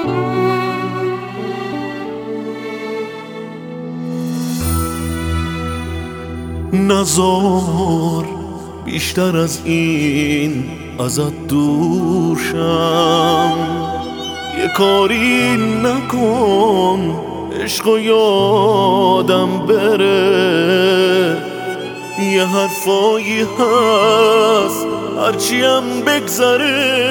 نزار بیشتر از این ازت دور شم، یه کاری نکن عشقو یادم بره. یه حرفایی هست هرچیم بگذره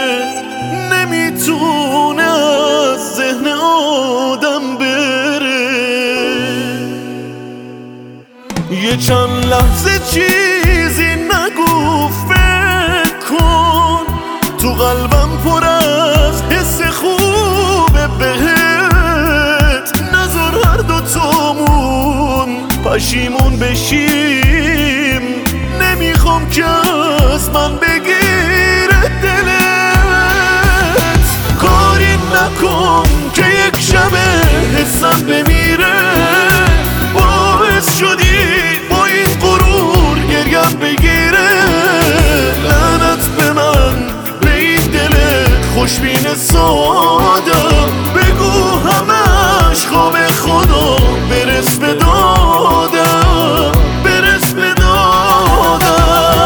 نمیتونه از ذهن آدم بره. یه چند لحظه چیزی نگو، فکر کن تو قلبم پر از حس خوبه بهت. نذار هر دوتامون پشیمون بشیم، نمیخوام که از من بگیره دلت. کاری نکن که یک شبه حسم بمیره، باعث شدی با این غرور گریم بگیره. لعنت به من، به این دلت خوشبین سادم. بگو همش خواب خدا، برس به دادم، برس به دادم.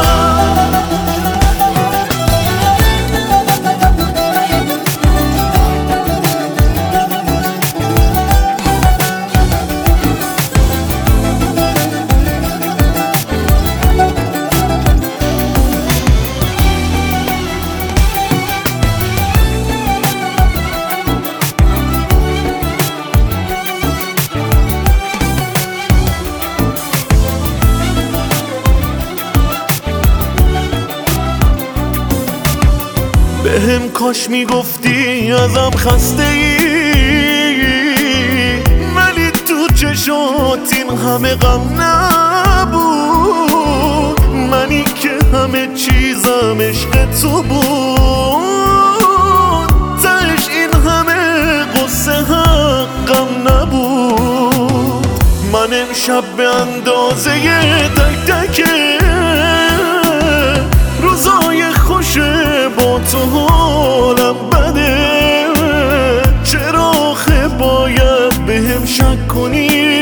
بهم کاش میگفتی ازم خسته ای، ولی تو چشات این همه غم نبود. منی که همه چیزم عشق تو بود، تهش این همه قصه حقم نبود. من امشب به اندازه تک تک روزای خوش با تو حالم بده. چرا آخه باید بهم شک کنی؟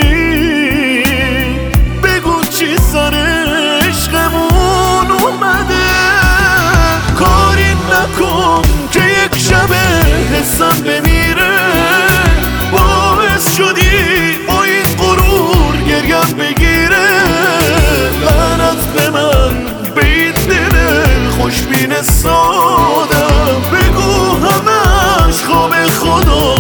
بگو چی سر عشقمون اومده. کاری نکن که یک شبه حسم بمیره، باعث شدی با این غرور گریم بگیره. لعنت به من، به این دل خوشبین سادم. بگو همش خواب خدا،